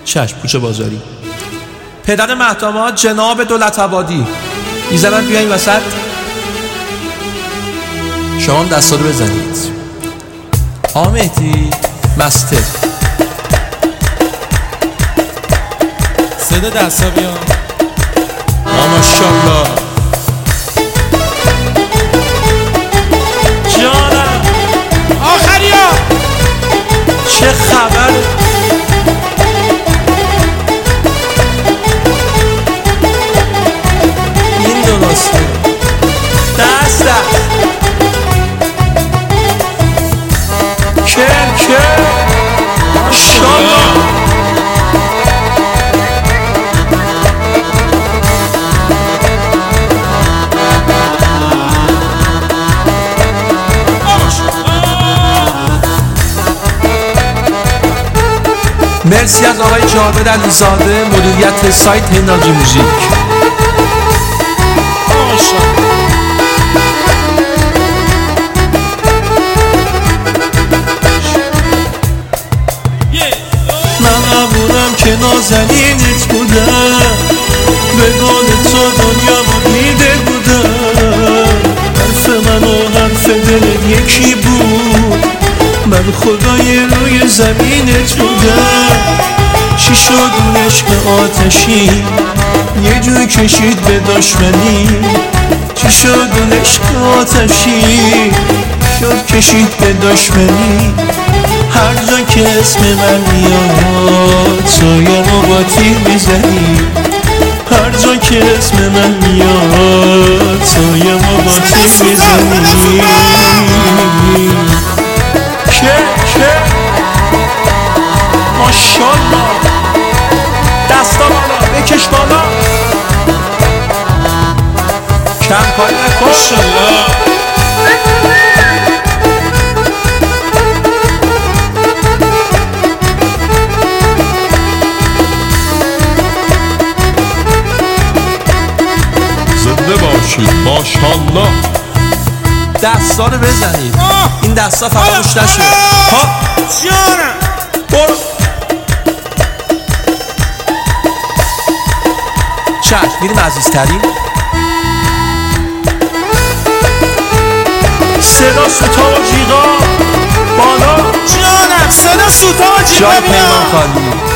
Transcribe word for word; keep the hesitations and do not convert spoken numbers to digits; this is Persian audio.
چشم کوچه بازاری. پدر محتمات جناب دولت‌آبادی میزنن بیاین وسط. شما هم دستا رو بزنید. آقا مهدی مسته صدا دستا بیا. ماشاءالله جانم. آخریا چه خبر؟ این درسته. دست دست کل کل ماشاءالله. مرسی از آقای جاوید علیزاده مدیریت سایت هنداجی موزیک. من نبودم که نازنینت بودم، به قول تو دنیا رو دیده بودم. حرف من و حرف دلت یکی بود، من خدای روی زمینت بودم. چی شد اون عشق آتشی یه جوی کشید به دشمنی؟ چی شد اون عشق آتشی شد کشید به دشمنی؟ هر جا که اسم من میاد سایه‌مو با تیر میزنی. هر جا که اسم من میاد سایه‌مو با تیر میزنی. که که ماشاءالله. دستا بالا بکش بالا. کم کاری نکن. ماشاءالله. زنده باشید. ماشاءالله. دستا رو بزنید. این دستا فراموش نشه. ها جانم برو. چشم میریم عزیزترین. صدا سوتا و جیغا بالا. جانم صدا سوتا و جیغا جای بیا. پیمان خالی.